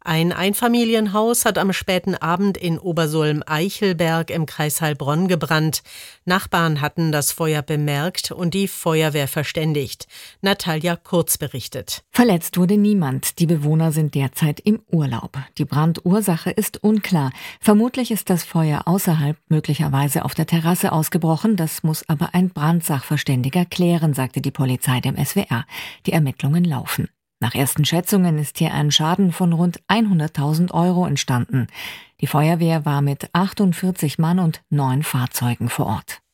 Ein Einfamilienhaus hat am späten Abend in Obersulm-Eichelberg im Kreis Heilbronn gebrannt. Nachbarn hatten das Feuer bemerkt und die Feuerwehr verständigt. Natalia Kurz berichtet. Verletzt wurde niemand. Die Bewohner sind derzeit im Urlaub. Die Brandursache ist unklar. Vermutlich ist das Feuer außerhalb, möglicherweise auf der Terrasse ausgebrochen. Das muss aber ein Brandsachverständiger klären, sagte die Polizei dem SWR. Die Ermittlungen laufen. Nach ersten Schätzungen ist hier ein Schaden von rund 100.000 € entstanden. Die Feuerwehr war mit 48 Mann und 9 Fahrzeugen vor Ort.